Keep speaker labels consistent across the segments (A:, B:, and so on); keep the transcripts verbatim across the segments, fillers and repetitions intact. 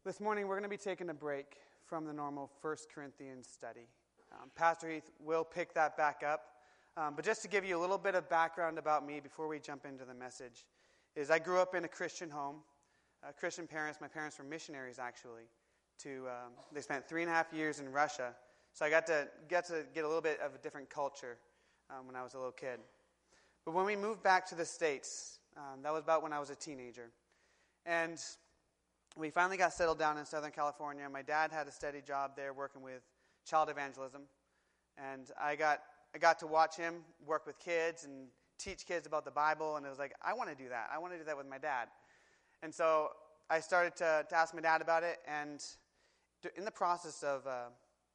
A: This morning we're going to be taking a break from the normal First Corinthians study. Um, Pastor Heath will pick that back up. Um, but just to give you a little bit of background about me before we jump into the message, is I grew up in a Christian home, uh, Christian parents. My parents were missionaries, actually. To um, they spent three and a half years in Russia, so I got to get to get a little bit of a different culture um, when I was a little kid. But when we moved back to the States, um, that was about when I was a teenager, and we finally got settled down in Southern California. My dad had a steady job there working with child evangelism, and I got I got to watch him work with kids and teach kids about the Bible, and it was like, I want to do that. I want to do that with my dad. And so I started to, to ask my dad about it, and in the process of uh,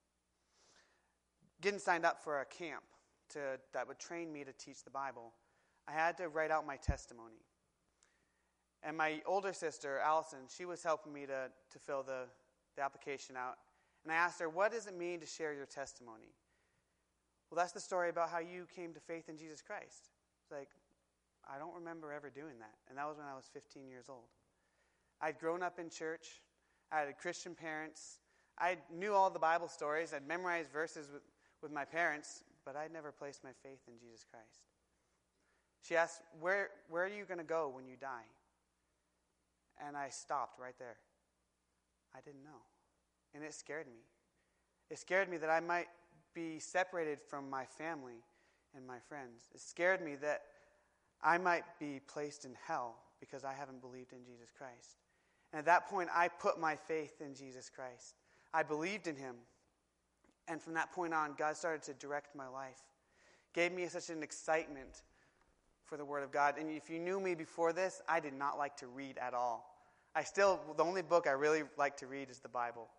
A: getting signed up for a camp to that would train me to teach the Bible, I had to write out my testimony. And my older sister, Allison, she was helping me to, to fill the, the application out. And I asked her, what does it mean to share your testimony? Well, that's the story about how you came to faith in Jesus Christ. It's like, I don't remember ever doing that. And that was when I was fifteen years old. I'd grown up in church. I had Christian parents. I knew all the Bible stories. I'd memorized verses with, with my parents, but I'd never placed my faith in Jesus Christ. She asked, where, where are you going to go when you die? And I stopped right there. I didn't know. And it scared me. It scared me that I might be separated from my family and my friends. It scared me that I might be placed in hell because I haven't believed in Jesus Christ. And at that point, I put my faith in Jesus Christ. I believed in him. And from that point on, God started to direct my life. Gave me such an excitement for the Word of God. And if you knew me before this, I did not like to read at all. I still, the only book I really like to read is the Bible.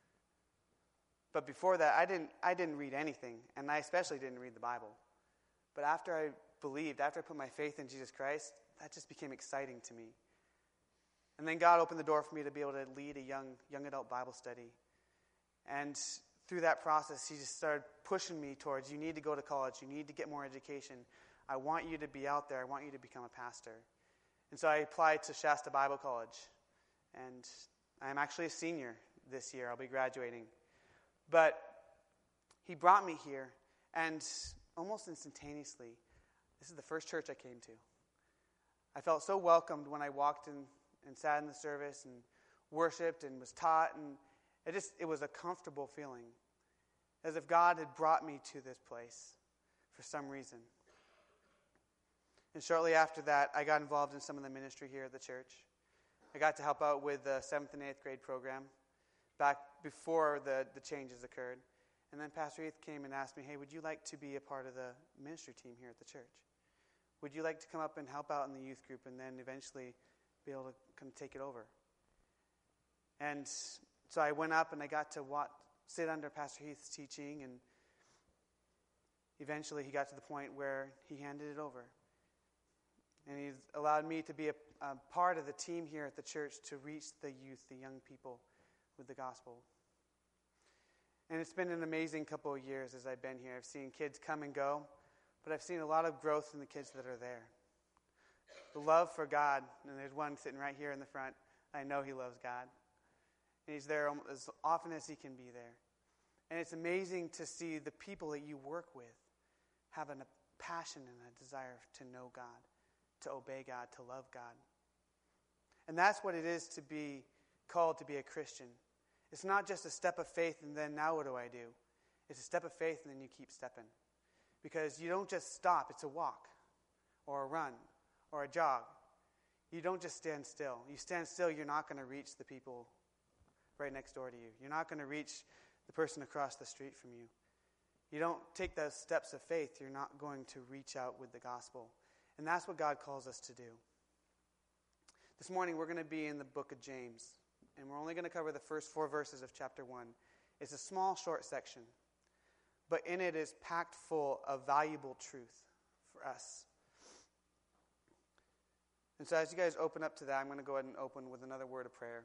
A: But before that, I didn't I didn't read anything, and I especially didn't read the Bible. But after I believed, after I put my faith in Jesus Christ, that just became exciting to me. And then God opened the door for me to be able to lead a young young adult Bible study. And through that process, he just started pushing me towards, you need to go to college, you need to get more education. I want you to be out there. I want you to become a pastor. And so I applied to Shasta Bible College. And I'm actually a senior this year. I'll be graduating. But he brought me here, and almost instantaneously, this is the first church I came to. I felt so welcomed when I walked in and sat in the service and worshipped and was taught. And it just it was a comfortable feeling, as if God had brought me to this place for some reason. And shortly after that, I got involved in some of the ministry here at the church. I got to help out with the seventh and eighth grade program back before the, the changes occurred. And then Pastor Heath came and asked me, hey, would you like to be a part of the ministry team here at the church? Would you like to come up and help out in the youth group and then eventually be able to come take it over? And so I went up and I got to watch, sit under Pastor Heath's teaching, and eventually he got to the point where he handed it over. And he's allowed me to be a, a part of the team here at the church to reach the youth, the young people, with the gospel. And it's been an amazing couple of years as I've been here. I've seen kids come and go, but I've seen a lot of growth in the kids that are there. The love for God, and there's one sitting right here in the front. I know he loves God. And he's there as often as he can be there. And it's amazing to see the people that you work with have a passion and a desire to know God, to obey God, to love God. And that's what it is to be called to be a Christian. It's not just a step of faith and then now what do I do? It's a step of faith and then you keep stepping. Because you don't just stop. It's a walk or a run or a jog. You don't just stand still. You stand still, you're not going to reach the people right next door to you. You're not going to reach the person across the street from you. You don't take those steps of faith, you're not going to reach out with the gospel. And that's what God calls us to do. This morning we're going to be in the book of James. And we're only going to cover the first four verses of chapter one. It's a small, short section. But in it is packed full of valuable truth for us. And so as you guys open up to that, I'm going to go ahead and open with another word of prayer.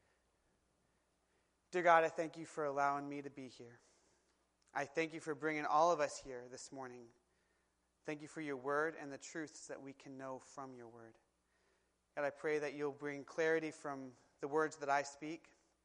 A: Dear God, I thank you for allowing me to be here. I thank you for bringing all of us here this morning. Thank you for your word and the truths that we can know from your word. God, I pray that you'll bring clarity from the words that I speak,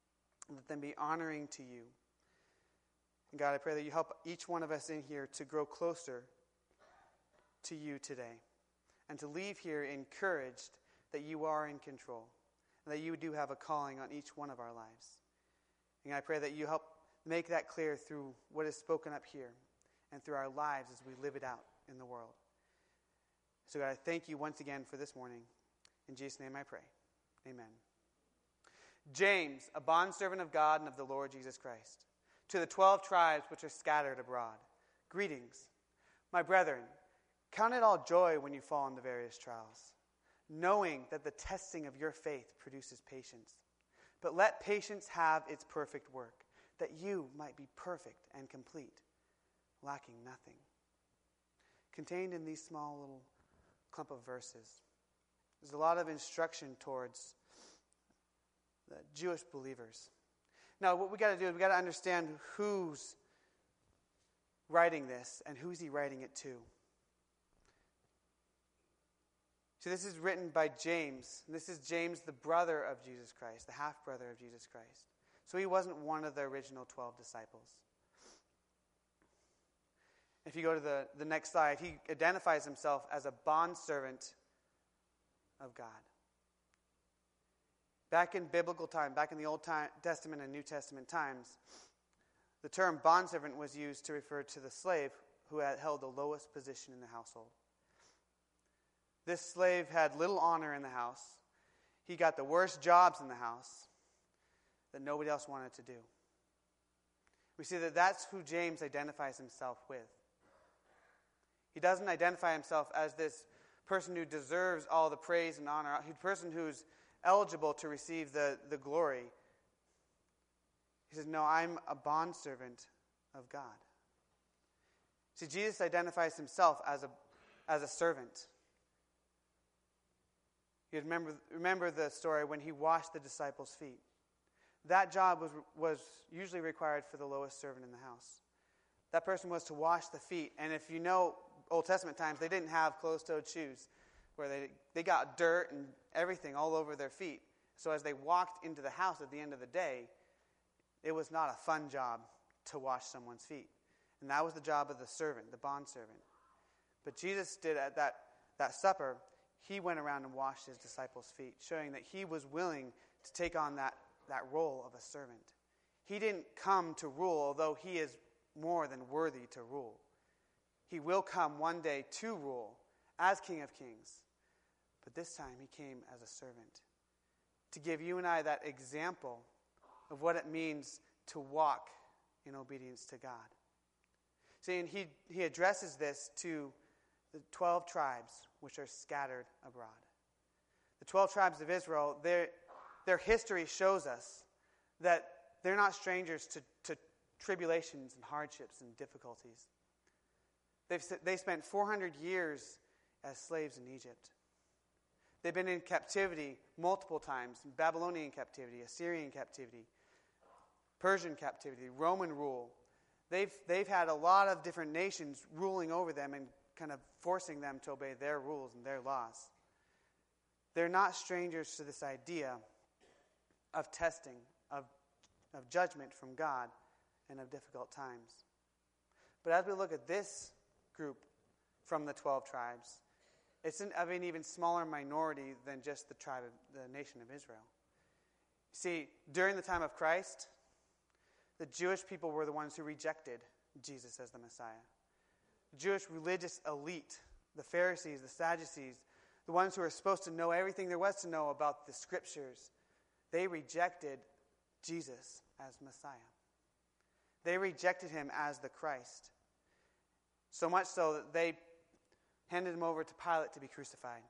A: Let them be honoring to you. And God, I pray that you help each one of us in here to grow closer to you today and to leave here encouraged that you are in control and that you do have a calling on each one of our lives. And I pray that you help make that clear through what is spoken up here and through our lives as we live it out in the world. So God, I thank you once again for this morning. In Jesus' name I pray. Amen. James, a bondservant of God and of the Lord Jesus Christ, to the twelve tribes which are scattered abroad, greetings. My brethren, count it all joy when you fall into various trials, knowing that the testing of your faith produces patience. But let patience have its perfect work, that you might be perfect and complete, lacking nothing. Contained in these small little clump of verses, there's a lot of instruction towards the Jewish believers. Now, what we got to do is we got to understand who's writing this and who's he writing it to. So this is written by James. This is James, the brother of Jesus Christ, the half-brother of Jesus Christ. So he wasn't one of the original twelve disciples. If you go to the, the next slide, he identifies himself as a bondservant of God. Back in biblical time, back in the Old Testament and New Testament times, the term bondservant was used to refer to the slave who had held the lowest position in the household. This slave had little honor in the house. He got the worst jobs in the house that nobody else wanted to do. We see that that's who James identifies himself with. He doesn't identify himself as this person who deserves all the praise and honor, a person who's eligible to receive the, the glory. He says, no, I'm a bondservant of God. See, Jesus identifies himself as a, as a servant. You remember, remember the story when he washed the disciples' feet. That job was, was usually required for the lowest servant in the house. That person was to wash the feet. And if you know Old Testament times, they didn't have closed-toed shoes where they, they got dirt and everything all over their feet. So as they walked into the house at the end of the day, it was not a fun job to wash someone's feet. And that was the job of the servant, the bondservant. But Jesus did at that, that supper, he went around and washed his disciples' feet, showing that he was willing to take on that, that role of a servant. He didn't come to rule, although he is more than worthy to rule. He will come one day to rule as King of Kings. But this time he came as a servant to give you and I that example of what it means to walk in obedience to God. See, and he, he addresses this to the twelve tribes which are scattered abroad. The twelve tribes of Israel, their, their history shows us that they're not strangers to, to tribulations and hardships and difficulties. They've, they spent four hundred years as slaves in Egypt. They've been in captivity multiple times, Babylonian captivity, Assyrian captivity, Persian captivity, Roman rule. They've, they've had a lot of different nations ruling over them and kind of forcing them to obey their rules and their laws. They're not strangers to this idea of testing, of, of judgment from God, and of difficult times. But as we look at this group from the twelve tribes, it's an, of an even smaller minority than just the tribe of the nation of Israel. See, during the time of Christ, the Jewish people were the ones who rejected Jesus as the Messiah. The Jewish religious elite, the Pharisees, the Sadducees, the ones who were supposed to know everything there was to know about the Scriptures, they rejected Jesus as Messiah. They rejected him as the Christ. So much so that they handed him over to Pilate to be crucified.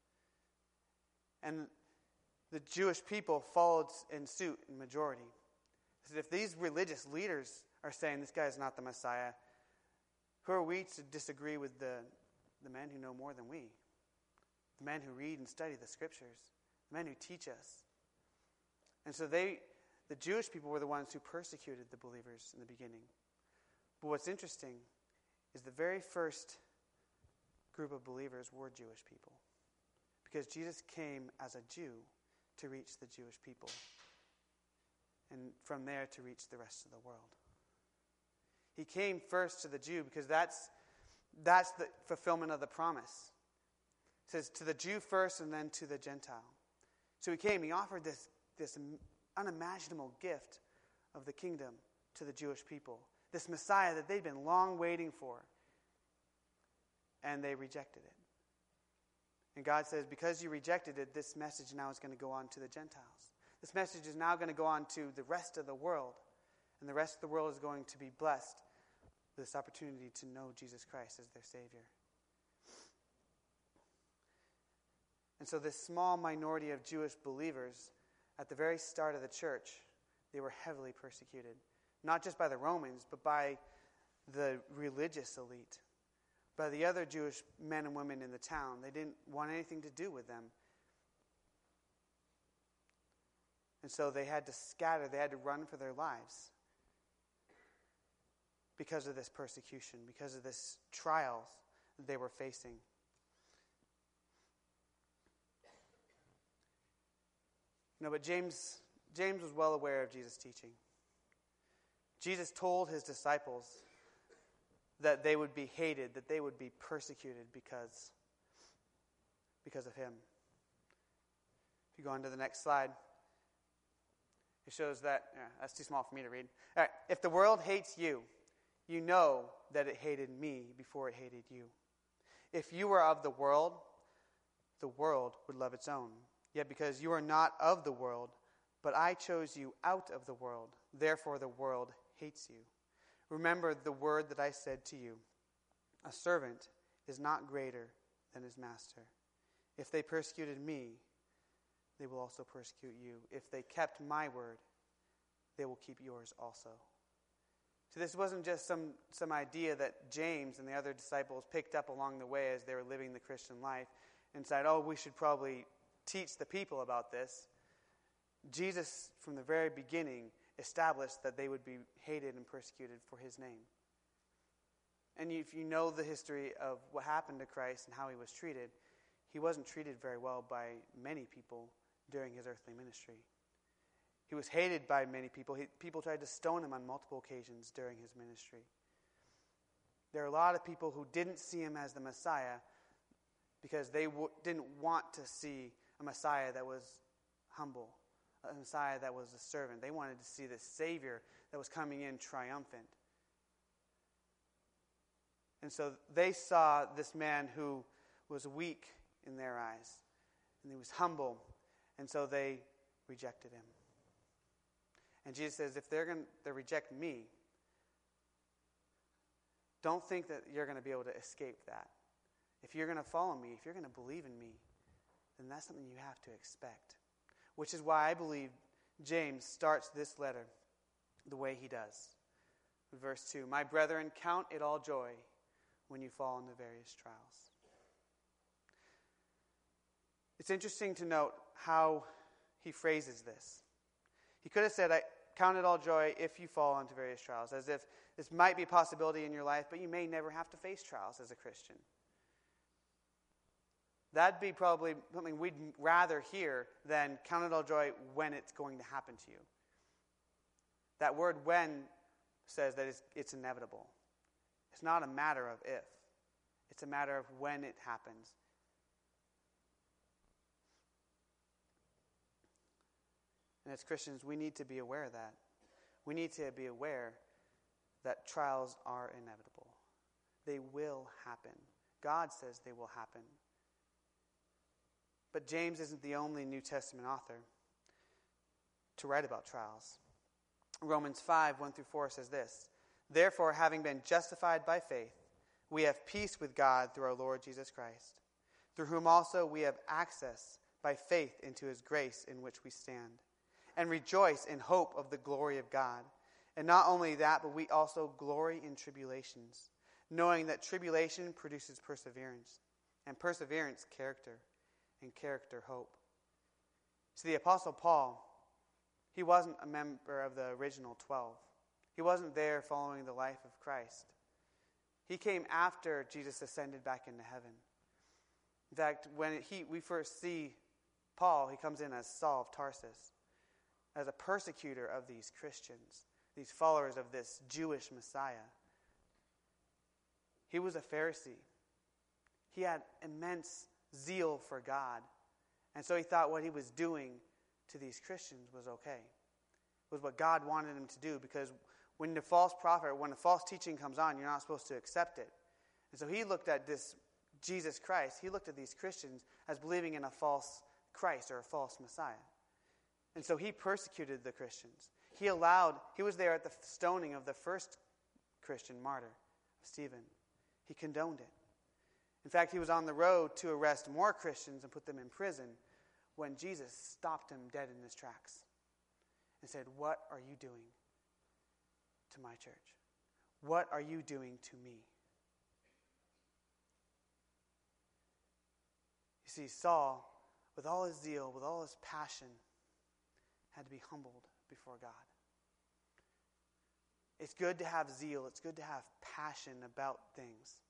A: And the Jewish people followed in suit in majority. So if these religious leaders are saying this guy is not the Messiah, who are we to disagree with the, the men who know more than we? The men who read and study the Scriptures, the men who teach us. And so they, the Jewish people were the ones who persecuted the believers in the beginning. But what's interesting is the very first group of believers were Jewish people, because Jesus came as a Jew to reach the Jewish people. and from there to reach the rest of the world. He came first to the Jew because that's, that's the fulfillment of the promise. It says to the Jew first and then to the Gentile. So he came, he offered this, this unimaginable gift of the kingdom to the Jewish people. This Messiah that they'd been long waiting for. And they rejected it. And God says, because you rejected it, this message now is going to go on to the Gentiles. This message is now going to go on to the rest of the world. And the rest of the world is going to be blessed with this opportunity to know Jesus Christ as their Savior. And so this small minority of Jewish believers, at the very start of the church, they were heavily persecuted. Not just by the Romans, but by the religious elite. By the other Jewish men and women in the town. They didn't want anything to do with them. And so they had to scatter, they had to run for their lives because of this persecution, because of this trials that they were facing. No, but James, James was well aware of Jesus' teaching. Jesus told his disciples that they would be hated, that they would be persecuted because, because of him. If you go on to the next slide, it shows that, yeah, that's too small for me to read. All right, if the world hates you, you know that it hated me before it hated you. If you were of the world, the world would love its own. Yet because you are not of the world, but I chose you out of the world, therefore the world hates you. Remember the word that I said to you, a servant is not greater than his master. If they persecuted me, they will also persecute you. If they kept my word, they will keep yours also. So this wasn't just some, some idea that James and the other disciples picked up along the way as they were living the Christian life and said, oh, we should probably teach the people about this. Jesus, from the very beginning, established that they would be hated and persecuted for his name. And if you know the history of what happened to Christ and how he was treated, he wasn't treated very well by many people during his earthly ministry. He was hated by many people. He, people tried to stone him on multiple occasions during his ministry. There are a lot of people who didn't see him as the Messiah because they w- didn't want to see a Messiah that was humble, a Messiah that was a servant. They wanted to see this Savior that was coming in triumphant. And so they saw this man who was weak in their eyes, and he was humble, and so they rejected him. And Jesus says, if they're going to reject me, don't think that you're going to be able to escape that. If you're going to follow me, if you're going to believe in me, then that's something you have to expect. Which is why I believe James starts this letter the way he does. Verse two, my brethren, count it all joy when you fall into various trials. It's interesting to note how he phrases this. He could have said, I count it all joy if you fall into various trials, as if this might be a possibility in your life, but you may never have to face trials as a Christian. That'd be probably something we'd rather hear than count it all joy when it's going to happen to you. That word when says that it's, it's inevitable. It's not a matter of if. It's a matter of when it happens. And as Christians, we need to be aware of that. We need to be aware that trials are inevitable. They will happen. God says they will happen. But James isn't the only New Testament author to write about trials. Romans five, one through four says this, therefore, having been justified by faith, we have peace with God through our Lord Jesus Christ, through whom also we have access by faith into his grace in which we stand, and rejoice in hope of the glory of God. And not only that, but we also glory in tribulations, knowing that tribulation produces perseverance, and perseverance character, and character hope. So the Apostle Paul, he wasn't a member of the original twelve. He wasn't there following the life of Christ. He came after Jesus ascended back into heaven. In fact, when he, we first see Paul, he comes in as Saul of Tarsus, as a persecutor of these Christians, these followers of this Jewish Messiah. He was a Pharisee. He had immense zeal for God. And so he thought what he was doing to these Christians was okay. It was what God wanted him to do, because when the false prophet, when the false teaching comes on, you're not supposed to accept it. And so he looked at this Jesus Christ, he looked at these Christians as believing in a false Christ or a false Messiah. And so he persecuted the Christians. He allowed, he was there at the stoning of the first Christian martyr, Stephen. He condoned it. In fact, he was on the road to arrest more Christians and put them in prison when Jesus stopped him dead in his tracks and said, "What are you doing to my church? What are you doing to me?" You see, Saul, with all his zeal, with all his passion, had to be humbled before God. It's good to have zeal. It's good to have passion about things.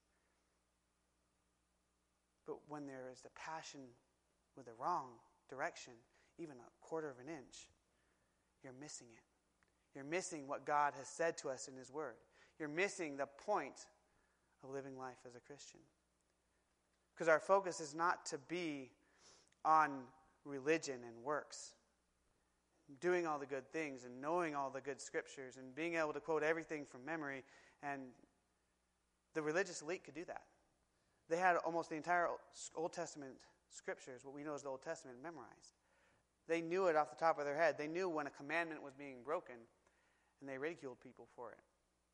A: But when there is the passion with the wrong direction, even a quarter of an inch, you're missing it. You're missing what God has said to us in His Word. You're missing the point of living life as a Christian. Because our focus is not to be on religion and works, doing all the good things and knowing all the good scriptures and being able to quote everything from memory. And the religious elite could do that. They had almost the entire Old Testament scriptures, what we know as the Old Testament, memorized. They knew it off the top of their head. They knew when a commandment was being broken, and they ridiculed people for it.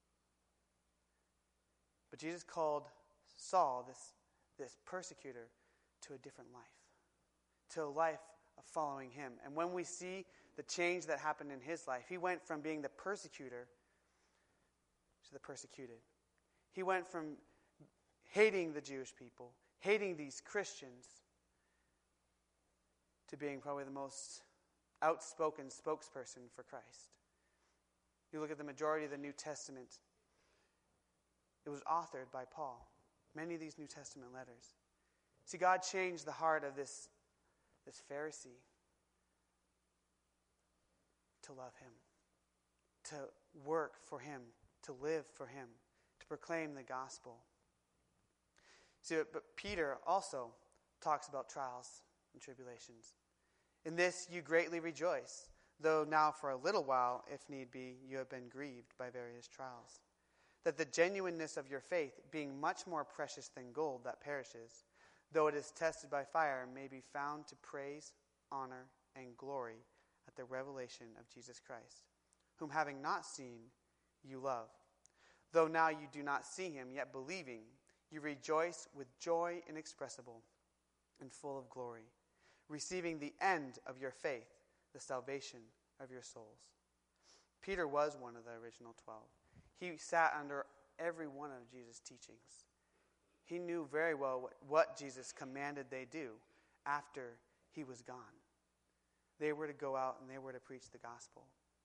A: But Jesus called Saul, this, this persecutor, to a different life, to a life of following him. And when we see the change that happened in his life, he went from being the persecutor to the persecuted. He went from hating the Jewish people, hating these Christians, to being probably the most outspoken spokesperson for Christ. You look at the majority of the New Testament, it was authored by Paul. Many of these New Testament letters. See, God changed the heart of this, this Pharisee to love Him, to work for Him, to live for Him, to proclaim the gospel. See, but Peter also talks about trials and tribulations. In this you greatly rejoice, though now for a little while, if need be, you have been grieved by various trials, that the genuineness of your faith, being much more precious than gold that perishes, though it is tested by fire, may be found to praise, honor, and glory at the revelation of Jesus Christ, whom having not seen, you love. Though now you do not see him, yet believing, you rejoice with joy inexpressible and full of glory, receiving the end of your faith, the salvation of your souls. Peter was one of the original twelve. He sat under every one of Jesus' teachings. He knew very well what, what Jesus commanded they do after he was gone. They were to go out and they were to preach the gospel.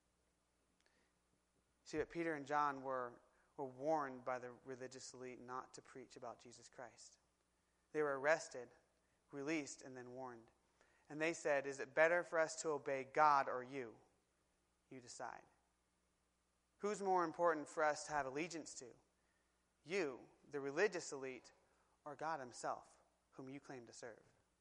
A: See, that Peter and John were, were warned by the religious elite not to preach about Jesus Christ. They were arrested, released, and then warned. And they said, is it better for us to obey God or you? You decide. Who's more important for us to have allegiance to? You, the religious elite, or God himself, whom you claim to serve?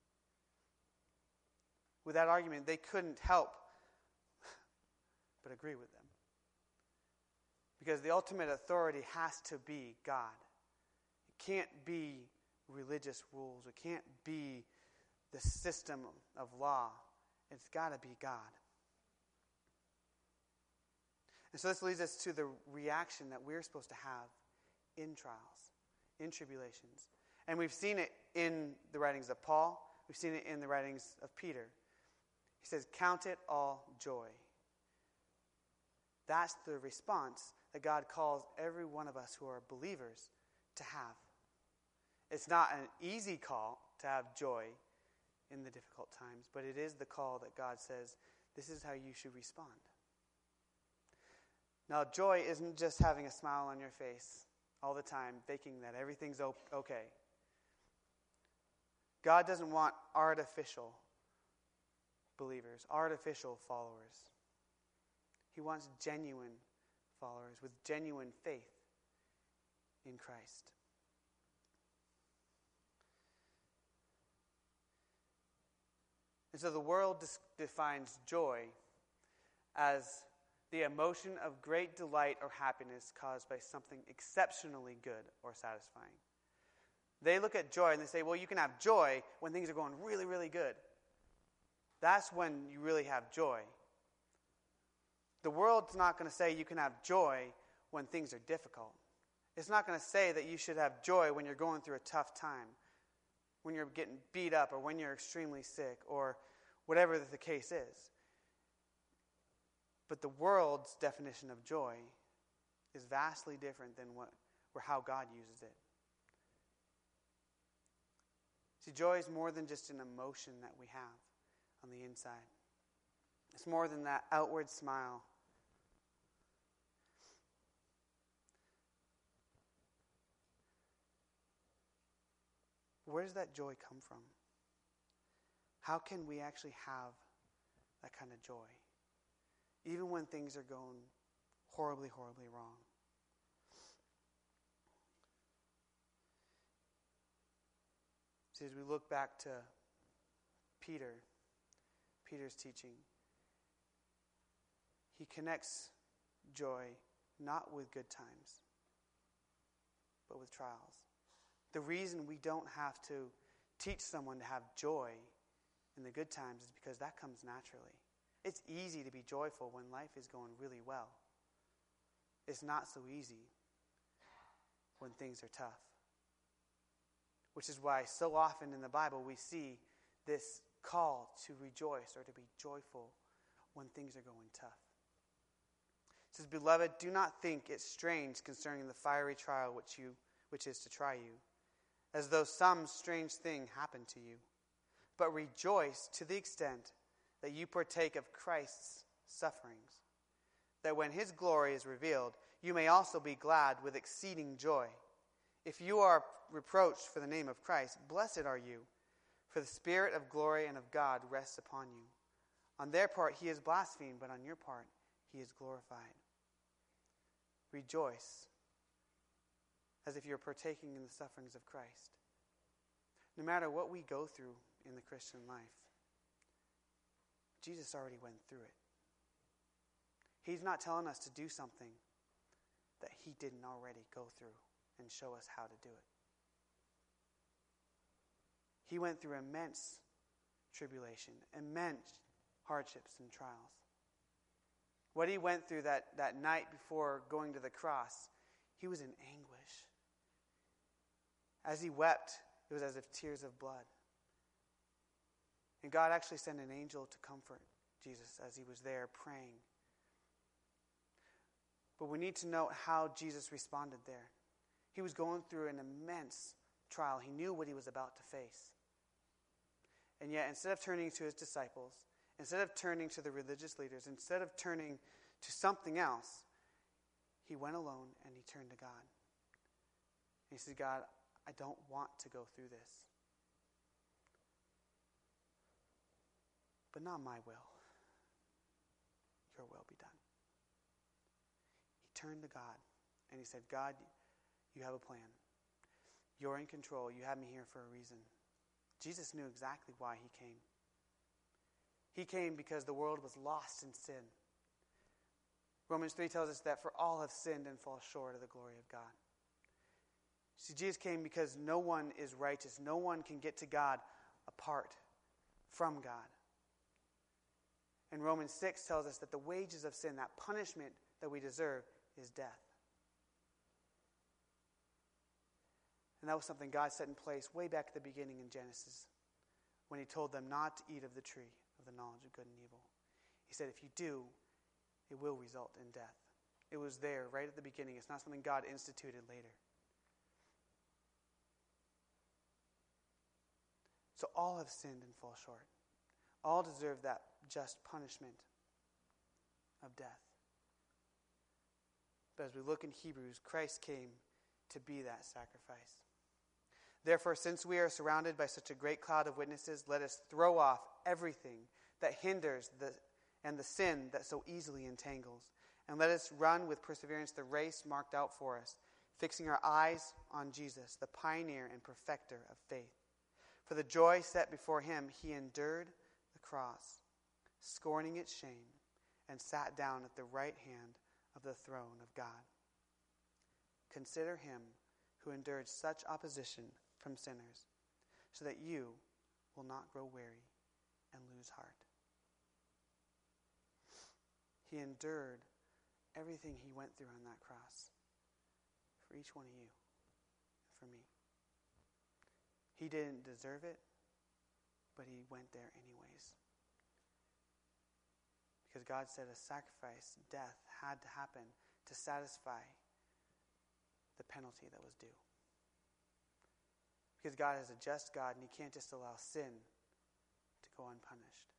A: With that argument, they couldn't help but agree with them. Because the ultimate authority has to be God. It can't be religious rules. It can't be the system of law. It's got to be God. And so this leads us to the reaction that we're supposed to have in trials, in tribulations. And we've seen it in the writings of Paul. We've seen it in the writings of Peter. He says, count it all joy. That's the response that God calls every one of us who are believers to have. It's not an easy call to have joy in the difficult times, but it is the call that God says, this is how you should respond. Now, joy isn't just having a smile on your face all the time, thinking that everything's okay. God doesn't want artificial believers, artificial followers. He wants genuine followers with genuine faith in Christ. And so the world dis- defines joy as the emotion of great delight or happiness caused by something exceptionally good or satisfying. They look at joy and they say, well, you can have joy when things are going really, really good. That's when you really have joy. The world's not going to say you can have joy when things are difficult. It's not going to say that you should have joy when you're going through a tough time, when you're getting beat up, or when you're extremely sick, or whatever the case is. But the world's definition of joy is vastly different than what, or how God uses it. See, joy is more than just an emotion that we have on the inside. It's more than that outward smile. Where does that joy come from? How can we actually have that kind of joy, even when things are going horribly, horribly wrong? See, as we look back to Peter, Peter's teaching, he connects joy not with good times, but with trials. The reason we don't have to teach someone to have joy in the good times is because that comes naturally. It's easy to be joyful when life is going really well. It's not so easy when things are tough. Which is why so often in the Bible we see this call to rejoice or to be joyful when things are going tough. It says, "Beloved, do not think it strange concerning the fiery trial which you which is to try you, as though some strange thing happened to you. But rejoice to the extent that you partake of Christ's sufferings, that when his glory is revealed, you may also be glad with exceeding joy. If you are reproached for the name of Christ, blessed are you, for the Spirit of glory and of God rests upon you. On their part he is blasphemed, but on your part he is glorified. Rejoice as if you're partaking in the sufferings of Christ. No matter what we go through in the Christian life, Jesus already went through it. He's not telling us to do something that he didn't already go through and show us how to do it. He went through immense tribulation, immense hardships and trials. What he went through that, that night before going to the cross, he was in anguish. As he wept, it was as if tears of blood. And God actually sent an angel to comfort Jesus as he was there praying. But we need to note how Jesus responded there. He was going through an immense trial. He knew what he was about to face. And yet, instead of turning to his disciples, instead of turning to the religious leaders, instead of turning to something else, he went alone and he turned to God. And he said, God, I don't want to go through this. But not my will. Your will be done. He turned to God and he said, God, you have a plan. You're in control. You have me here for a reason. Jesus knew exactly why he came. He came because the world was lost in sin. Romans three tells us that for all have sinned and fall short of the glory of God. See, Jesus came because no one is righteous. No one can get to God apart from God. And Romans six tells us that the wages of sin, that punishment that we deserve, is death. And that was something God set in place way back at the beginning in Genesis when he told them not to eat of the tree of the knowledge of good and evil. He said, if you do, it will result in death. It was there right at the beginning. It's not something God instituted later. So all have sinned and fall short. All deserve that just punishment of death. But as we look in Hebrews, Christ came to be that sacrifice. Therefore, since we are surrounded by such a great cloud of witnesses, let us throw off everything that hinders the, and the sin that so easily entangles. And let us run with perseverance the race marked out for us, fixing our eyes on Jesus, the pioneer and perfecter of faith. For the joy set before him, he endured the cross, scorning its shame, and sat down at the right hand of the throne of God. Consider him who endured such opposition from sinners, so that you will not grow weary and lose heart. He endured everything he went through on that cross for each one of you and for me. He didn't deserve it, but he went there anyways. Because God said a sacrifice, death, had to happen to satisfy the penalty that was due. Because God is a just God, and he can't just allow sin to go unpunished.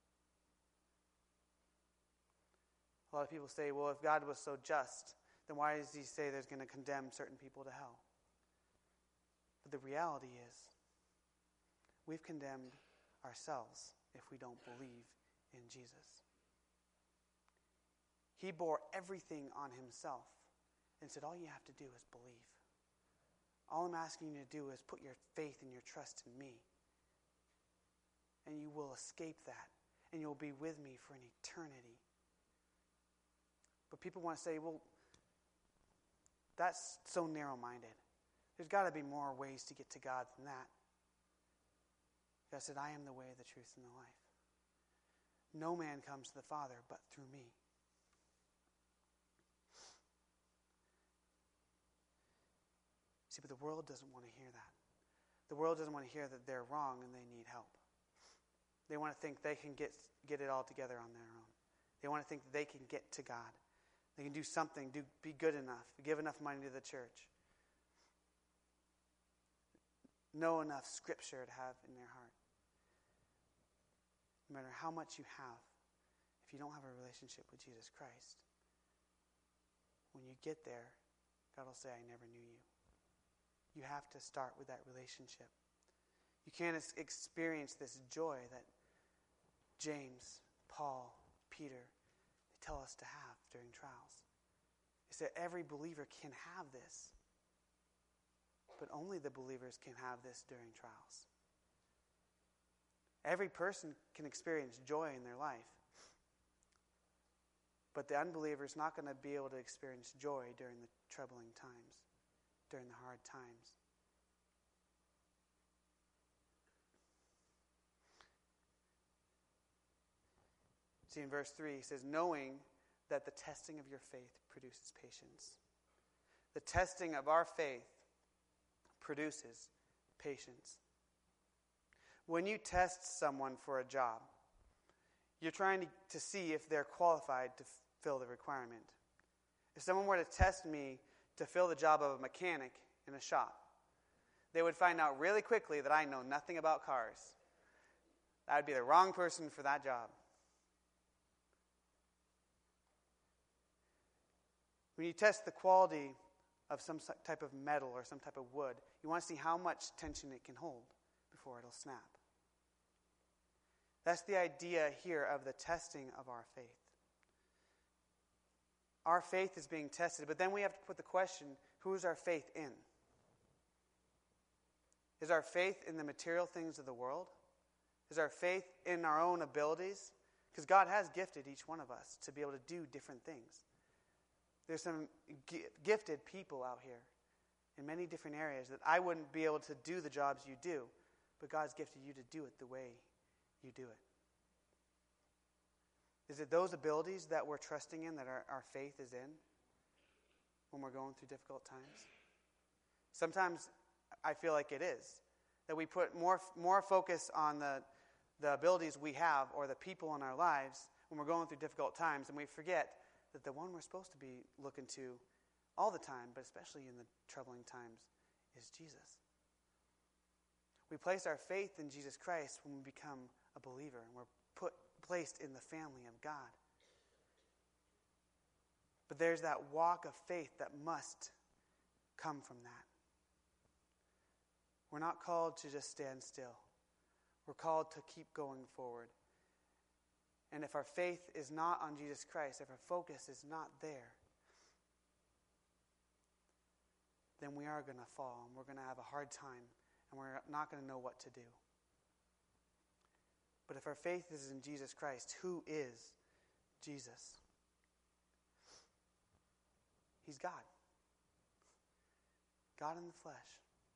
A: A lot of people say, well, if God was so just, then why does he say there's going to condemn certain people to hell? But the reality is, we've condemned ourselves if we don't believe in Jesus. He bore everything on himself and said, all you have to do is believe. All I'm asking you to do is put your faith and your trust in me. And you will escape that. And you'll be with me for an eternity. But people want to say, well, that's so narrow-minded. There's got to be more ways to get to God than that. God said, I am the way, the truth, and the life. No man comes to the Father but through me. See, but the world doesn't want to hear that. The world doesn't want to hear that they're wrong and they need help. They want to think they can get, get it all together on their own. They want to think that they can get to God. They can do something, do be good enough, give enough money to the church, know enough scripture to have in their heart. No matter how much you have, if you don't have a relationship with Jesus Christ, when you get there, God will say, I never knew you. You have to start with that relationship. You can't experience this joy that James, Paul, Peter, they tell us to have during trials. They said every believer can have this, but only the believers can have this during trials. Every person can experience joy in their life, but the unbeliever is not going to be able to experience joy during the troubling times, during the hard times. See, in verse three, he says, knowing that the testing of your faith produces patience. The testing of our faith produces patience. When you test someone for a job, you're trying to, to see if they're qualified to f- fill the requirement. If someone were to test me to fill the job of a mechanic in a shop, they would find out really quickly that I know nothing about cars. I would be the wrong person for that job. When you test the quality of some type of metal or some type of wood, you want to see how much tension it can hold before it'll snap. That's the idea here of the testing of our faith. Our faith is being tested, but then we have to put the question, who is our faith in? Is our faith in the material things of the world? Is our faith in our own abilities? Because God has gifted each one of us to be able to do different things. There's some g- gifted people out here in many different areas that I wouldn't be able to do the jobs you do, but God's gifted you to do it the way you do it. Is it those abilities that we're trusting in, that our, our faith is in when we're going through difficult times? Sometimes I feel like it is. That we put more more focus on the, the abilities we have or the people in our lives when we're going through difficult times, and we forget that the one we're supposed to be looking to all the time, but especially in the troubling times, is Jesus. We place our faith in Jesus Christ when we become a believer, and we're put placed in the family of God. But there's that walk of faith that must come from that. We're not called to just stand still. We're called to keep going forward. And if our faith is not on Jesus Christ, if our focus is not there, then we are going to fall, and we're going to have a hard time, and we're not going to know what to do. But if our faith is in Jesus Christ, who is Jesus? He's God. God in the flesh.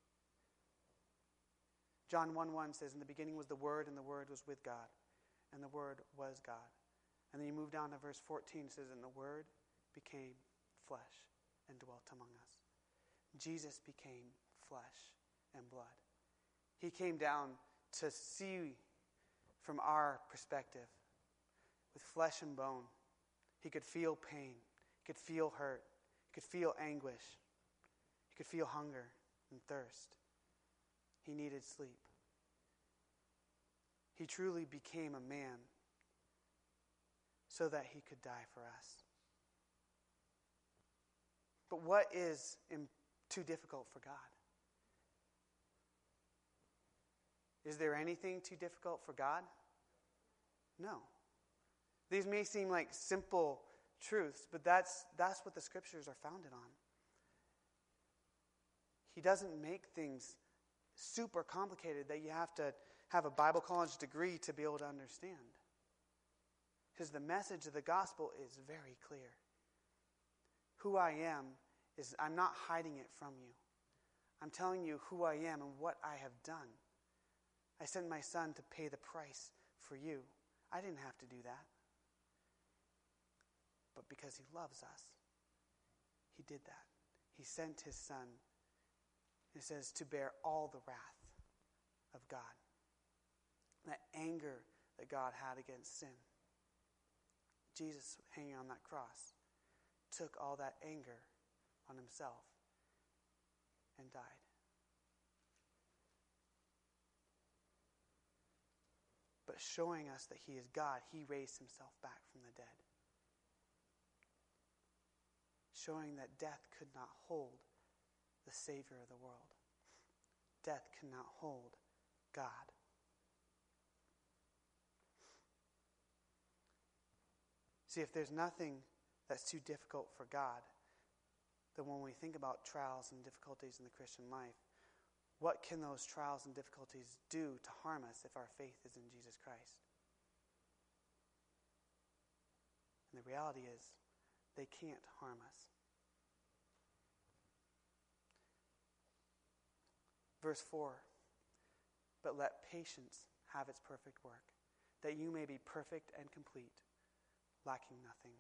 A: John one one says, in the beginning was the Word, and the Word was with God, and the Word was God. And then you move down to verse fourteen, it says, and the Word became flesh and dwelt among us. Jesus became flesh and blood. He came down to see from our perspective, with flesh and bone. He could feel pain. He could feel hurt. He could feel anguish. He could feel hunger and thirst. He needed sleep. He truly became a man so that he could die for us. But what is too difficult for God? Is there anything too difficult for God? No. These may seem like simple truths, but that's that's what the scriptures are founded on. He doesn't make things super complicated that you have to have a Bible college degree to be able to understand. Because the message of the gospel is very clear. Who I am is, I'm not hiding it from you. I'm telling you who I am and what I have done. I sent my son to pay the price for you. I didn't have to do that. But because he loves us, he did that. He sent his son, it says, to bear all the wrath of God. That anger that God had against sin. Jesus, hanging on that cross, took all that anger on himself and died. But showing us that he is God, he raised himself back from the dead. Showing that death could not hold the Savior of the world. Death cannot hold God. See, if there's nothing that's too difficult for God, then when we think about trials and difficulties in the Christian life, what can those trials and difficulties do to harm us if our faith is in Jesus Christ? And the reality is, they can't harm us. Verse four, but let patience have its perfect work, that you may be perfect and complete, lacking nothing.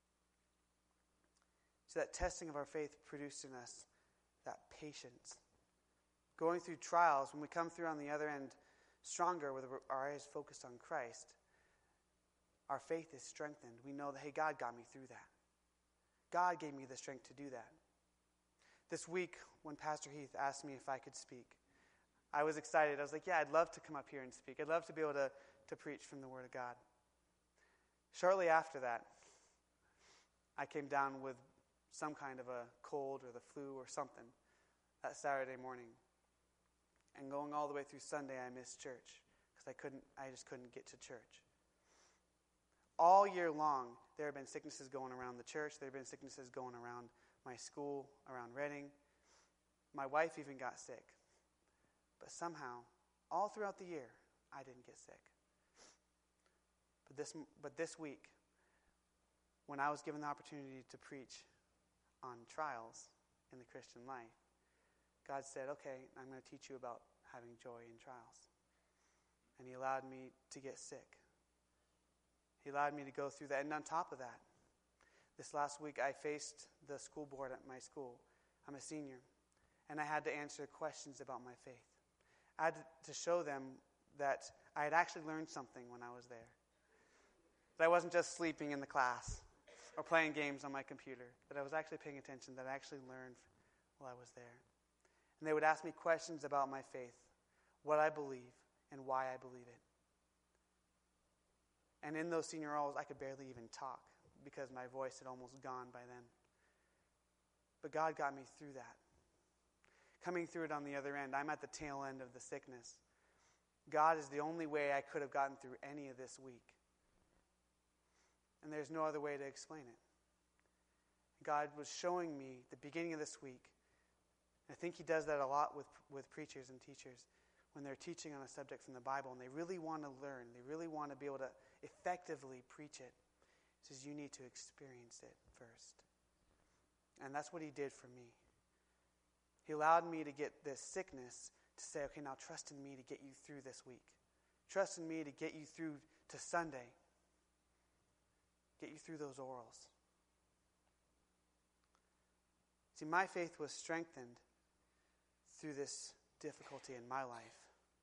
A: So that testing of our faith produced in us that patience. Going through trials, when we come through on the other end stronger with our eyes focused on Christ, our faith is strengthened. We know that, hey, God got me through that. God gave me the strength to do that. This week, when Pastor Heath asked me if I could speak, I was excited. I was like, yeah, I'd love to come up here and speak. I'd love to be able to, to preach from the Word of God. Shortly after that, I came down with some kind of a cold or the flu or something that Saturday morning. And going all the way through Sunday, I missed church because I couldn't. I just couldn't get to church. All year long, there have been sicknesses going around the church. There have been sicknesses going around my school, around Reading. My wife even got sick. But somehow, all throughout the year, I didn't get sick. But this, but this week, when I was given the opportunity to preach on trials in the Christian life, God said, okay, I'm going to teach you about having joy in trials. And he allowed me to get sick. He allowed me to go through that. And on top of that, this last week I faced the school board at my school. I'm a senior. And I had to answer questions about my faith. I had to show them that I had actually learned something when I was there. That I wasn't just sleeping in the class or playing games on my computer. That I was actually paying attention, that I actually learned while I was there. And they would ask me questions about my faith, what I believe, and why I believe it. And in those senior roles, I could barely even talk because my voice had almost gone by then. But God got me through that. Coming through it on the other end, I'm at the tail end of the sickness. God is the only way I could have gotten through any of this week. And there's no other way to explain it. God was showing me the beginning of this week. I think he does that a lot with, with preachers and teachers when they're teaching on a subject from the Bible and they really want to learn. They really want to be able to effectively preach it. He says, you need to experience it first. And that's what he did for me. He allowed me to get this sickness to say, okay, now trust in me to get you through this week. Trust in me to get you through to Sunday. Get you through those orals. See, my faith was strengthened through this difficulty in my life.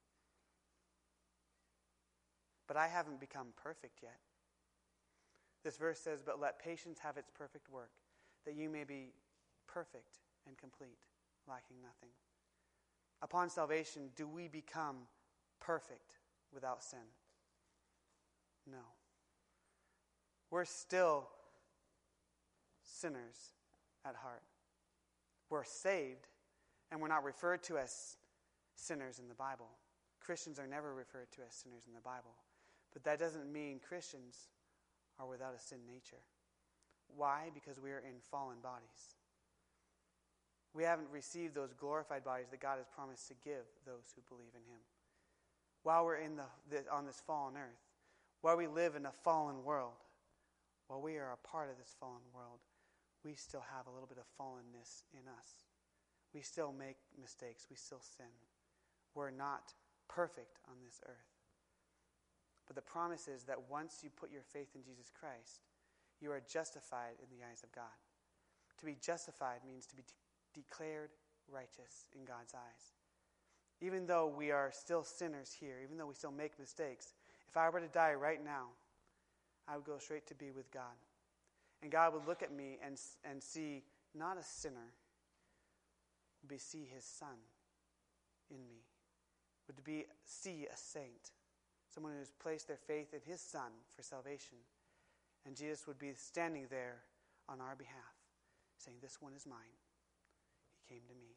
A: But I haven't become perfect yet. This verse says, but let patience have its perfect work, that you may be perfect and complete, lacking nothing. Upon salvation, do we become perfect without sin? No. We're still sinners at heart. We're saved, and we're not referred to as sinners in the Bible. Christians are never referred to as sinners in the Bible. But that doesn't mean Christians are without a sin nature. Why? Because we are in fallen bodies. We haven't received those glorified bodies that God has promised to give those who believe in him. While we're in the, the on this fallen earth, while we live in a fallen world, while we are a part of this fallen world, we still have a little bit of fallenness in us. We still make mistakes. We still sin. We're not perfect on this earth. But the promise is that once you put your faith in Jesus Christ, you are justified in the eyes of God. To be justified means to be de- declared righteous in God's eyes. Even though we are still sinners here, even though we still make mistakes, if I were to die right now, I would go straight to be with God. And God would look at me and, and see not a sinner, but see his Son in me. Would be see a saint, someone who has placed their faith in his Son for salvation. And Jesus would be standing there on our behalf, saying, this one is mine. He came to me.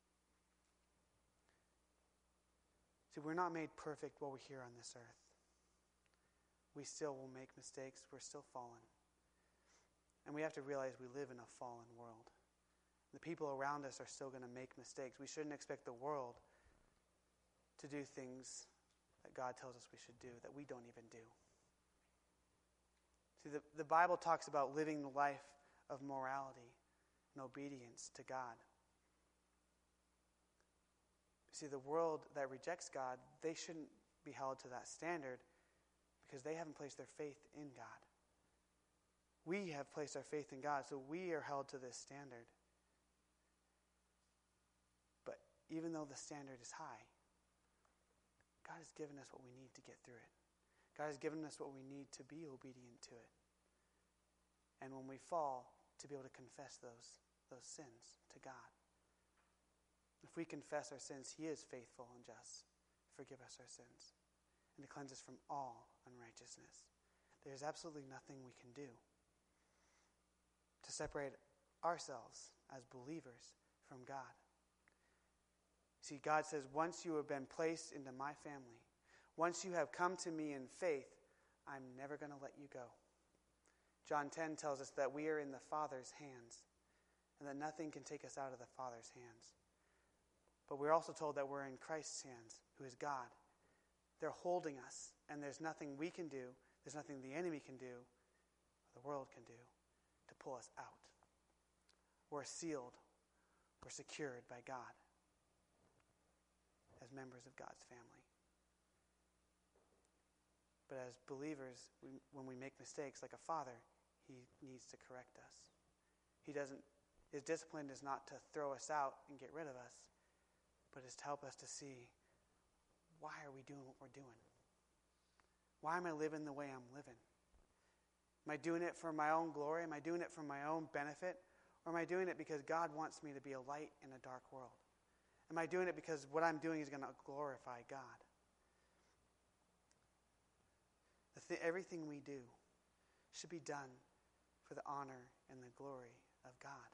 A: See, we're not made perfect while we're here on this earth. We still will make mistakes. We're still fallen. And we have to realize we live in a fallen world. The people around us are still going to make mistakes. We shouldn't expect the world to do things that God tells us we should do, that we don't even do. See, the, the Bible talks about living the life of morality and obedience to God. See, the world that rejects God, they shouldn't be held to that standard because they haven't placed their faith in God. We have placed our faith in God, so we are held to this standard. But even though the standard is high, God has given us what we need to get through it. God has given us what we need to be obedient to it. And when we fall, to be able to confess those, those sins to God. If we confess our sins, he is faithful and just to forgive us our sins and to cleanse us from all unrighteousness. There is absolutely nothing we can do to separate ourselves as believers from God. See, God says, once you have been placed into my family, once you have come to me in faith, I'm never going to let you go. John ten tells us that we are in the Father's hands and that nothing can take us out of the Father's hands. But we're also told that we're in Christ's hands, who is God. They're holding us, and there's nothing we can do, there's nothing the enemy can do, or the world can do, to pull us out. We're sealed, we're secured by God as members of God's family. But as believers, we, when we make mistakes, like a father, he needs to correct us. He doesn't. His discipline is not to throw us out and get rid of us, but is to help us to see, why are we doing what we're doing? Why am I living the way I'm living? Am I doing it for my own glory? Am I doing it for my own benefit? Or am I doing it because God wants me to be a light in a dark world? Am I doing it because what I'm doing is going to glorify God? The th- everything we do should be done for the honor and the glory of God.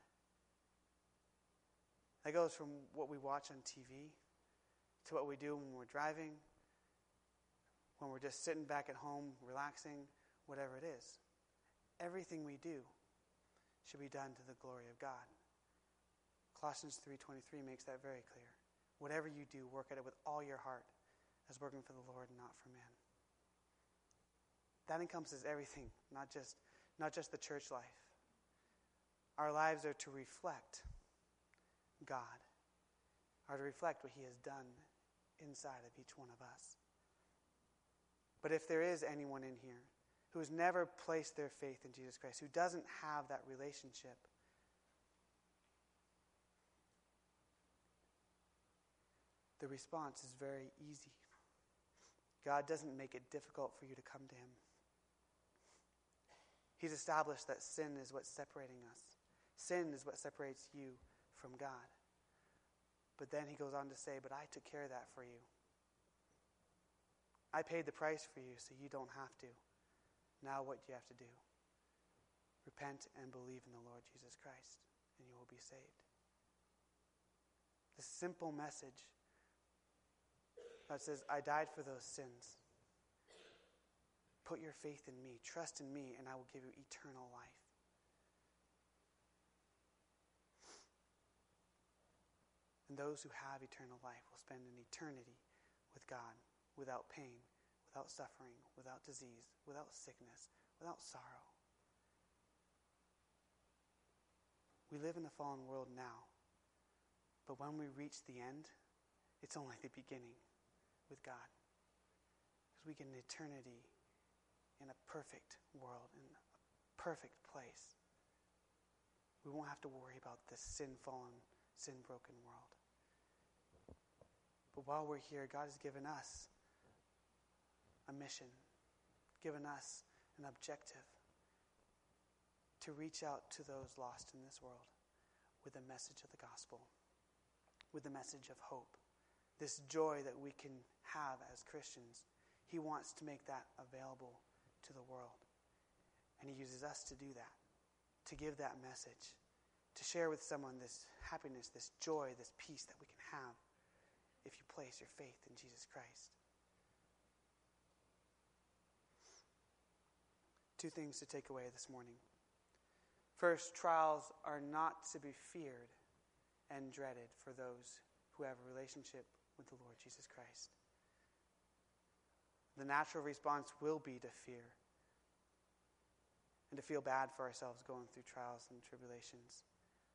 A: That goes from what we watch on T V to what we do when we're driving, when we're just sitting back at home, relaxing, whatever it is. everything we do should be done to the glory of God. Colossians three twenty-three makes that very clear. Whatever you do, work at it with all your heart, as working for the Lord and not for man. That encompasses everything, not just, not just the church life. Our lives are to reflect God, are to reflect what he has done inside of each one of us. But if there is anyone in here who has never placed their faith in Jesus Christ, who doesn't have that relationship, the response is very easy. God doesn't make it difficult for you to come to him. He's established that sin is what's separating us. Sin is what separates you from God. But then he goes on to say, but I took care of that for you. I paid the price for you so you don't have to. Now what do you have to do? Repent and believe in the Lord Jesus Christ, and you will be saved. The simple message that says, I died for those sins. Put your faith in me. Trust in me, and I will give you eternal life. And those who have eternal life will spend an eternity with God without pain, without suffering, without disease, without sickness, without sorrow. We live in a fallen world now, but when we reach the end, it's only the beginning with God. Because we get an eternity in a perfect world, in a perfect place. We won't have to worry about this sin-fallen, sin-broken world. But while we're here, God has given us a mission, given us an objective to reach out to those lost in this world with the message of the gospel, with the message of hope, this joy that we can have as Christians. He wants to make that available to the world. And he uses us to do that, to give that message, to share with someone this happiness, this joy, this peace that we can have if you place your faith in Jesus Christ. Two things to take away this morning. First, trials are not to be feared and dreaded for those who have a relationship with the Lord Jesus Christ. The natural response will be to fear and to feel bad for ourselves going through trials and tribulations.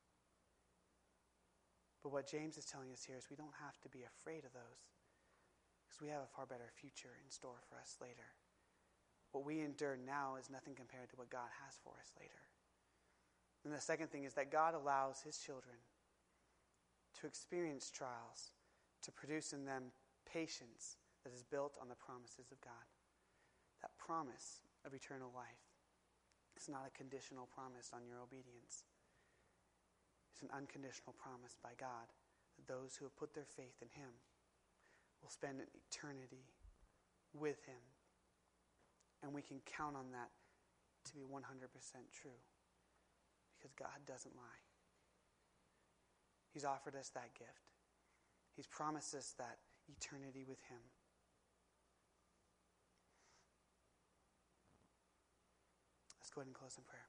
A: But what James is telling us here is we don't have to be afraid of those, because we have a far better future in store for us later. What we endure now is nothing compared to what God has for us later. And the second thing is that God allows his children to experience trials, to produce in them patience that is built on the promises of God. That promise of eternal life is not a conditional promise on your obedience. It's an unconditional promise by God that those who have put their faith in him will spend an eternity with him. And we can count on that to be one hundred percent true, because God doesn't lie. He's offered us that gift. He's promised us that eternity with him. Let's go ahead and close in prayer.